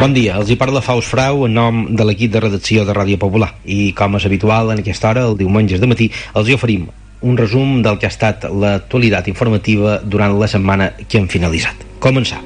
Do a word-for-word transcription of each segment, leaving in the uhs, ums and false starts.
Bon dia, els hi parla Faust Frau en nom de l'equip de redacció de Ràdio Popular i com és habitual en aquesta hora, el diumenges de matí, els hi oferim un resum del que ha estat l'actualitat informativa durant la setmana que hem finalitzat. Començar.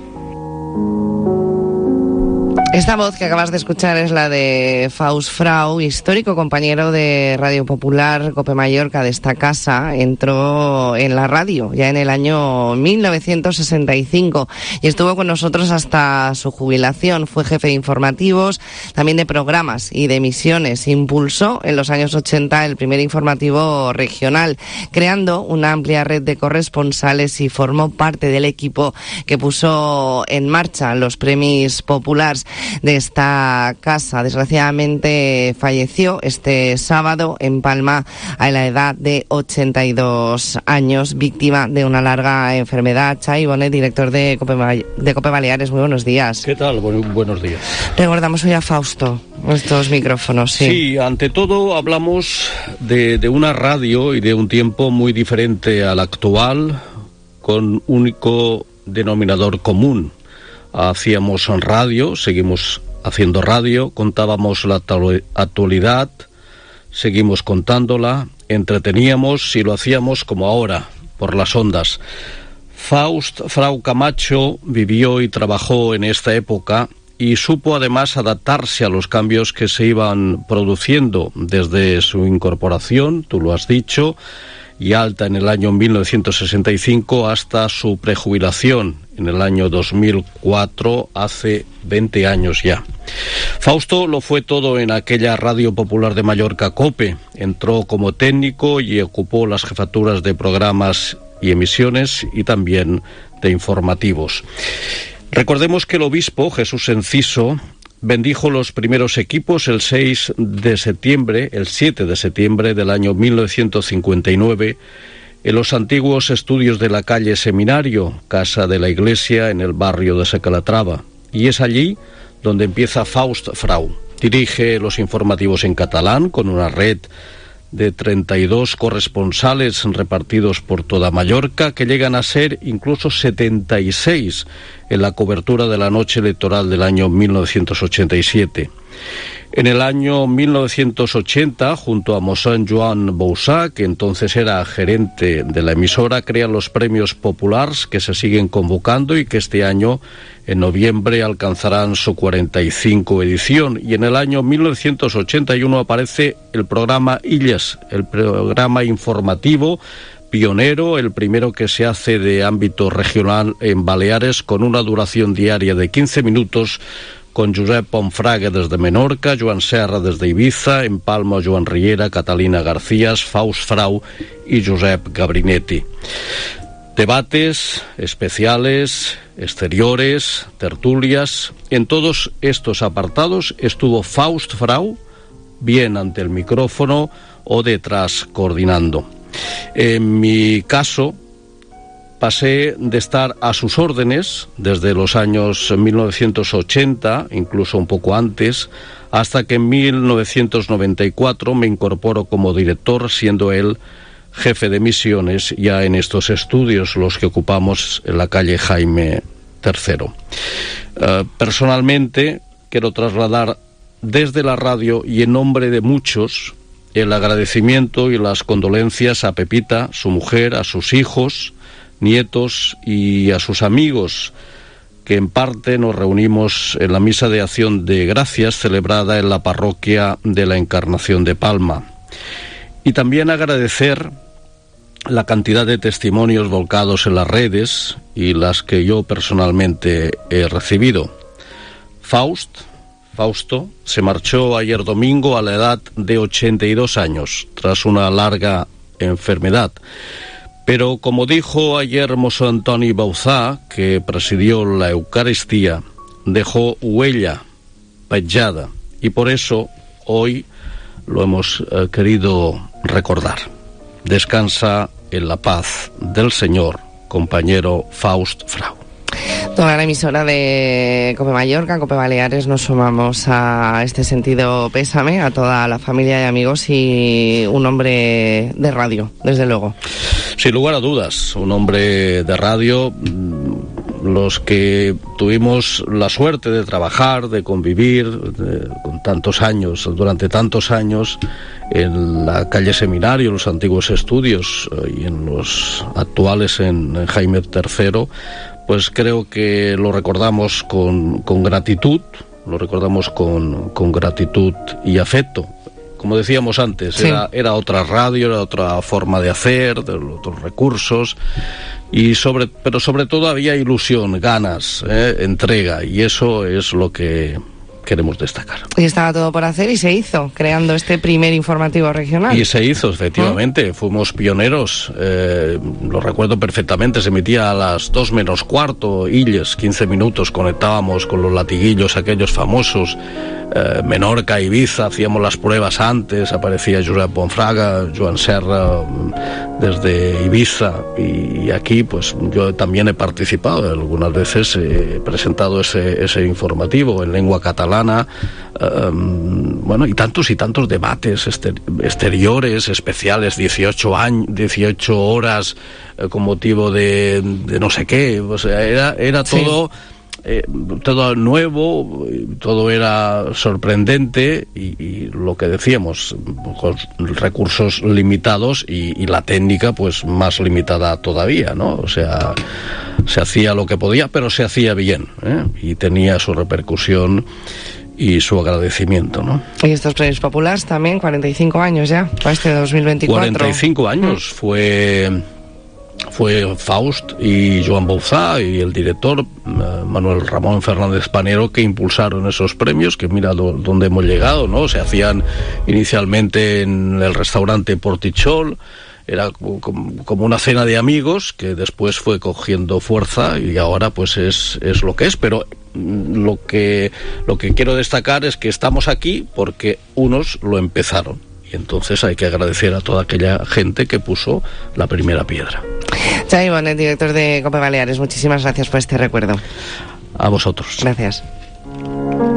Esta voz que acabas de escuchar es la de Faust Frau, histórico compañero de Radio Popular, Cope Mallorca, de esta casa. Entró en la radio ya en el año mil novecientos sesenta y cinco y estuvo con nosotros hasta su jubilación. Fue jefe de informativos, también de programas y de emisiones. Impulsó en los años ochenta el primer informativo regional, creando una amplia red de corresponsales y formó parte del equipo que puso en marcha los Premis Populars de esta casa. Desgraciadamente falleció este sábado en Palma a la edad de ochenta y dos años, víctima de una larga enfermedad. Xavi Bonet, director de Cope, de Cope Baleares, muy buenos días. ¿Qué tal? Bu- buenos días. Recordamos hoy a Fausto, estos micrófonos. Sí, sí ante todo hablamos de, de una radio y de un tiempo muy diferente al actual, con único denominador común. Hacíamos radio, seguimos haciendo radio, contábamos la actualidad, seguimos contándola, entreteníamos y lo hacíamos como ahora, por las ondas. Faust Frau Camacho vivió y trabajó en esta época y supo además adaptarse a los cambios que se iban produciendo desde su incorporación, tú lo has dicho, y alta en el año mil novecientos sesenta y cinco hasta su prejubilación en el año dos mil cuatro, hace veinte años ya. Fausto lo fue todo en aquella Radio Popular de Mallorca, COPE. Entró como técnico y ocupó las jefaturas de programas y emisiones y también de informativos. Recordemos que el obispo Jesús Enciso bendijo los primeros equipos el seis de septiembre, el siete de septiembre del año mil novecientos cincuenta y nueve, en los antiguos estudios de la calle Seminario, casa de la iglesia en el barrio de Secalatrava. Y es allí donde empieza Faust Frau. Dirige los informativos en catalán con una red de treinta y dos corresponsales repartidos por toda Mallorca, que llegan a ser incluso setenta y seis en la cobertura de la noche electoral del año mil novecientos ochenta y siete. En el año mil novecientos ochenta, junto a Mossèn Joan Bouzá, que entonces era gerente de la emisora, crean los Premios Populars, que se siguen convocando y que este año, en noviembre, alcanzarán su cuarenta y cinco edición. Y en el año mil novecientos ochenta y uno aparece el programa Illes, el programa informativo pionero, el primero que se hace de ámbito regional en Baleares, con una duración diaria de quince minutos, con Josep Ponfraga desde Menorca, Joan Serra desde Ibiza, en Palma Joan Riera, Catalina García, Faust Frau y Josep Gabrinetti. Debates especiales, exteriores, tertulias. En todos estos apartados estuvo Faust Frau, bien ante el micrófono o detrás coordinando. En mi caso, pasé de estar a sus órdenes desde los años mil novecientos ochenta, incluso un poco antes, hasta que en mil novecientos noventa y cuatro me incorporo como director, siendo él jefe de misiones ya en estos estudios, los que ocupamos en la calle Jaime tercero. Uh, personalmente, quiero trasladar desde la radio y en nombre de muchos el agradecimiento y las condolencias a Pepita, su mujer, a sus hijos, nietos y a sus amigos, que en parte nos reunimos en la misa de acción de gracias celebrada en la parroquia de la Encarnación de Palma. Y también agradecer la cantidad de testimonios volcados en las redes y las que yo personalmente he recibido. Faust, Fausto, se marchó ayer domingo a la edad de ochenta y dos años, tras una larga enfermedad. Pero como dijo ayer Mossèn Antoni Bouzá, que presidió la Eucaristía, dejó huella, petjada, y por eso hoy lo hemos eh, querido recordar. Descansa en la paz del Señor, compañero Faust Frau. Toda la emisora de Cope Mallorca, Cope Baleares, nos sumamos a este sentido pésame, a toda la familia y amigos, y un hombre de radio, desde luego. Sin lugar a dudas, un hombre de radio los que tuvimos la suerte de trabajar, de convivir de, con tantos años, durante tantos años, en la calle Seminario, los antiguos estudios y en los actuales en, en Jaime tercero, pues creo que lo recordamos con, con gratitud, lo recordamos con, con gratitud y afecto. Como decíamos antes, sí. era, era otra radio, era otra forma de hacer, de otros recursos, y sobre, pero sobre todo había ilusión, ganas, eh, entrega, y eso es lo que queremos destacar. Y estaba todo por hacer y se hizo, creando este primer informativo regional. Y se hizo, efectivamente, ¿Mm? Fuimos pioneros, eh, lo recuerdo perfectamente, se emitía a las dos menos cuarto, Illes, quince minutos, conectábamos con los latiguillos aquellos famosos, eh, Menorca, Ibiza, hacíamos las pruebas antes, aparecía Josep Bonfraga, Joan Serra, desde Ibiza, y aquí pues yo también he participado, algunas veces he presentado ese, ese informativo en lengua catalana. Um, bueno, y tantos y tantos debates exter exteriores, especiales, dieciocho años, dieciocho horas eh, con motivo de, de no sé qué, o sea, era, era todo... Sí. Eh, todo nuevo, todo era sorprendente y, y lo que decíamos, con recursos limitados y, y la técnica pues más limitada todavía, ¿no? O sea, se hacía lo que podía, pero se hacía bien, ¿eh? Y tenía su repercusión y su agradecimiento, ¿no? Y estos premios populares también, cuarenta y cinco años ya, para este dos mil veinticuatro. cuarenta y cinco años, mm. fue... Fue Faust y Joan Bouzá y el director Manuel Ramón Fernández Panero que impulsaron esos premios, que mira do, dónde hemos llegado, ¿no? Se hacían inicialmente en el restaurante Portichol, era como, como una cena de amigos que después fue cogiendo fuerza y ahora pues es, es lo que es, pero lo que, lo que quiero destacar es que estamos aquí porque unos lo empezaron. Y entonces hay que agradecer a toda aquella gente que puso la primera piedra. Xavi Bonet, director de COPE Baleares, muchísimas gracias por este recuerdo. A vosotros. Gracias.